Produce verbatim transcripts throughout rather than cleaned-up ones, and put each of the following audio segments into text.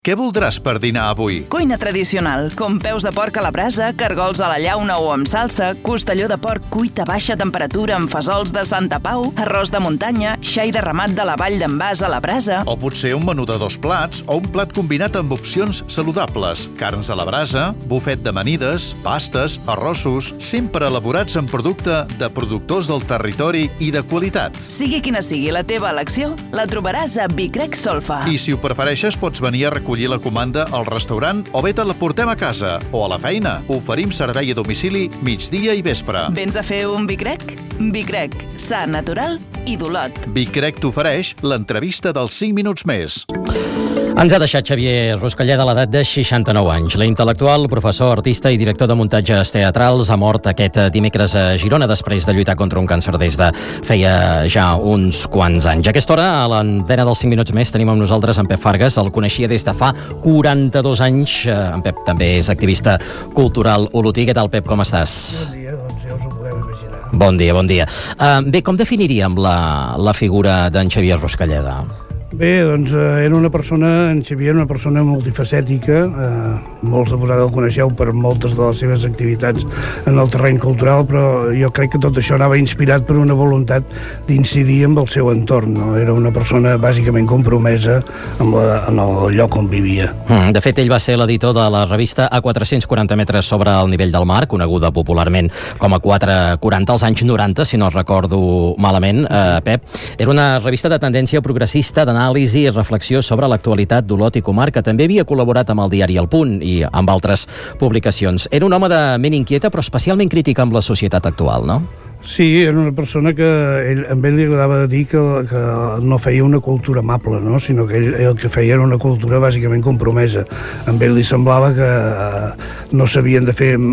Què voldràs per dinar avui? Cuina tradicional, com peus de porc a la brasa, cargols a la llauna o amb salsa, costelló de porc cuit a baixa temperatura amb fesols de Santa Pau, arròs de muntanya, xai de ramat de la Vall d'en Bas a la brasa... O potser un menú de dos plats o un plat combinat amb opcions saludables, carns a la brasa, bufet d'amanides, pastes, arrossos, sempre elaborats en producte de productors del territori i de qualitat. Sigui quina sigui la teva elecció, la trobaràs a Vicrec Solfa. I si ho prefereixes, pots venir a recollir la comanda al restaurant o bé te la portem a casa o a la feina. Oferim servei a domicili migdia i vespre. Vens a fer un Vicrec? Vicrec, sa, natural i d'Olot. Vicrec t'ofereix l'entrevista dels cinc minuts més. Ens ha deixat Xavier Ruscalleda a l'edat de seixanta-nou anys. L'intel·lectual, professor, artista i director de muntatges teatrals ha mort aquest dimecres a Girona després de lluitar contra un càncer des de feia ja uns quants anys. A aquesta hora, a l'antena dels cinc minuts més, tenim amb nosaltres en Pep Fargas. El coneixia des de fa quaranta-dos anys. En Pep també és activista cultural olotí. Què tal, Pep? Com estàs? Bon dia, doncs ja us ho podeu imaginar. Bon dia, bon dia. Uh, bé, com definiríem la, la figura d'en Xavier Ruscalleda? Bé, doncs eh, era una persona, en Xavier, una persona multifacètica. Eh, molts de vosaltres el coneixeu per moltes de les seves activitats en el terreny cultural, però jo crec que tot això anava inspirat per una voluntat d'incidir amb el seu entorn. No? Era una persona bàsicament compromesa amb la, en el lloc on vivia. Mm, de fet, ell va ser l'editor de la revista A quatre-cents quaranta metres sobre el nivell del mar, coneguda popularment com a quatre quaranta als anys noranta, si no recordo malament, eh, Pep. Era una revista de tendència progressista, d'anàlisi i reflexió sobre l'actualitat d'Olot i comarca. També havia col·laborat amb el diari El Punt i amb altres publicacions. Era un home de ment inquieta, però especialment crític amb la societat actual, no? Sí, era una persona que ell, amb ell li agradava dir que, que no feia una cultura amable, no? Sinó que ell el que feia era una cultura bàsicament compromesa. Amb ell li semblava que eh, no s'havien de fer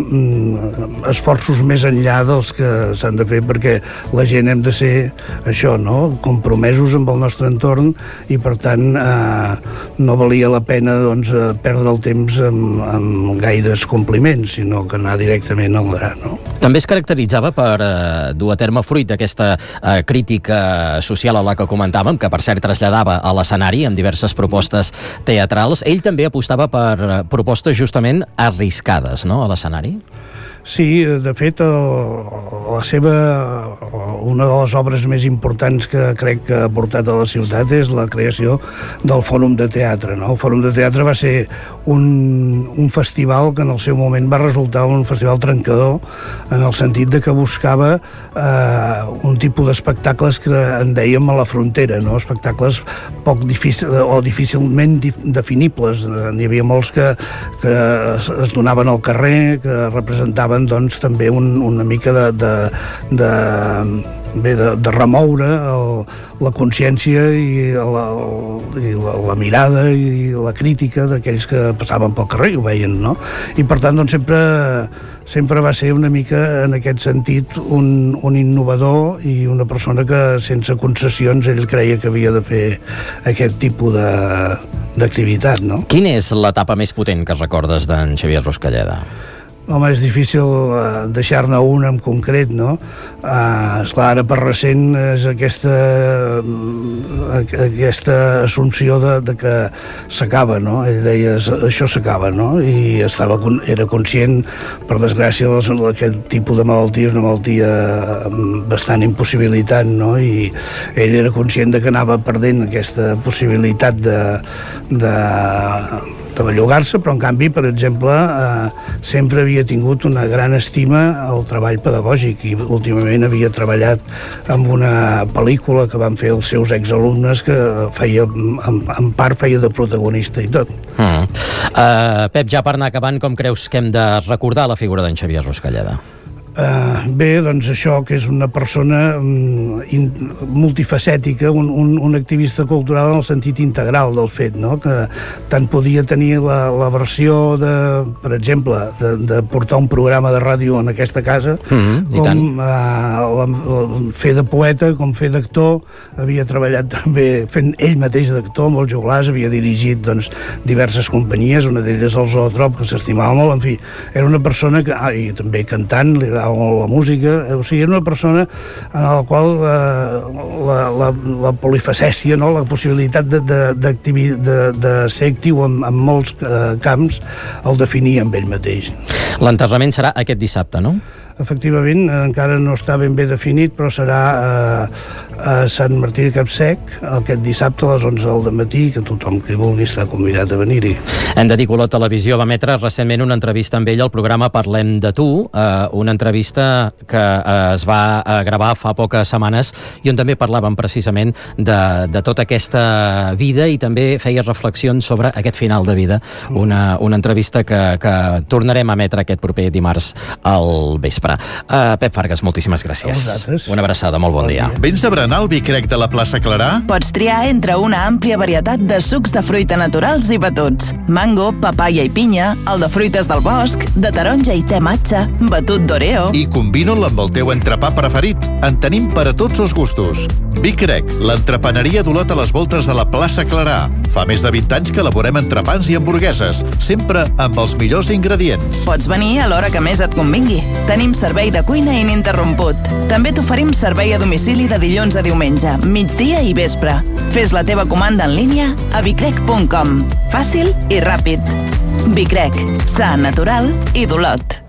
mm, esforços més enllà dels que s'han de fer, perquè la gent hem de ser això, no? Compromesos amb el nostre entorn, i per tant eh, no valia la pena doncs, perdre el temps amb, amb gaires compliments, sinó que anar directament al gra, no? També es caracteritzava per eh, dur a terme fruit d'aquesta eh, crítica social a la que comentàvem, que per cert traslladava a l'escenari amb diverses propostes teatrals. Ell també apostava per propostes justament arriscades, no?, a l'escenari. Sí, de fet, el, la seva, una de les obres més importants que crec que ha portat a la ciutat és la creació del Fòrum de Teatre. No? El Fòrum de Teatre va ser un, un festival que en el seu moment va resultar un festival trencador, en el sentit de que buscava eh, un tipus d'espectacles que en dèiem a la frontera, no? Espectacles poc difícil, o difícilment definibles. N'hi havia molts que, que es, es donaven al carrer, que representaven doncs també un, una mica de, de, de, bé, de, de remoure el, la consciència i, la, i la, la mirada i la crítica d'aquells que passaven pel carrer i ho veien, no? I per tant doncs sempre, sempre va ser una mica en aquest sentit un, un innovador i una persona que sense concessions ell creia que havia de fer aquest tipus de, d'activitat, no? Quina és l'etapa més potent que recordes d'en Xavier Ruscalleda? Home, és difícil uh, deixar-ne una en concret, no? Uh, esclar, ara per recent és aquesta, uh, aquesta assumpció de, de que s'acaba, no? Ell deia, això s'acaba, no? I estava, era conscient, per desgràcia, d'aquest tipus de malaltia és una malaltia bastant impossibilitant, no? I ell era conscient de que anava perdent aquesta possibilitat de... de de bellugar-se, però en canvi, per exemple, eh, sempre havia tingut una gran estima al treball pedagògic i últimament havia treballat amb una pel·lícula que van fer els seus exalumnes que feia, en, en part feia de protagonista i tot. Mm. Uh, Pep, ja per anar acabant, com creus que hem de recordar la figura d'en Xavier Ruscalleda? Uh, bé, doncs això, que és una persona um, in, multifacètica, un, un, un activista cultural en el sentit integral del fet, no? Que tant podia tenir la, la versió de, per exemple, de, de portar un programa de ràdio en aquesta casa, mm-hmm, com uh, la, la, fer de poeta, com fer d'actor. Havia treballat també fent ell mateix d'actor amb els joglars, havia dirigit doncs, diverses companyies, una d'elles el Zootrop, que s'estimava molt, en fi, era una persona que, ah, i també cantant, li agradava o la música, o sigui, era una persona en la qual eh, la, la, la polifacècia, no? La possibilitat de, de, de, de ser actiu en, en molts eh, camps el definia amb ell mateix. L'enterrament serà aquest dissabte, no? Efectivament, encara no està ben bé definit, però serà eh, a Sant Martí de Capsec aquest dissabte a les onze del matí, que tothom que vulgui està convidat a venir-hi. Hem de dir que la televisió va emetre recentment una entrevista amb ell al programa Parlem de tu, eh, una entrevista que eh, es va eh, gravar fa poques setmanes i on també parlàvem precisament de, de tota aquesta vida i també feia reflexions sobre aquest final de vida. Una, una entrevista que, que tornarem a emetre aquest proper dimarts al vespre. Uh, Pep Fargas, moltíssimes gràcies. Una abraçada, molt bon, bon dia. dia. Vens de berenar el vi crec de la plaça Clarà? Pots triar entre una àmplia varietat de sucs de fruita naturals i batuts. Mango, papaya i pinya, el de fruites del bosc, de taronja i te matxa, batut d'oreo... I combina'l amb el teu entrepà preferit. En tenim per a tots els gustos. Vi crec, l'entrepaneria d'Olot a les voltes de la plaça Clarà. Fa més de vint anys que elaborem entrepans i hamburgueses, sempre amb els millors ingredients. Pots venir a l'hora que més et convingui. Tenim servei de cuina ininterromput. També t'oferim servei a domicili de dilluns a diumenge, migdia i vespre. Fes la teva comanda en línia a vicrec punt com. Fàcil i ràpid. Vicrec, sa, natural i d'Olot.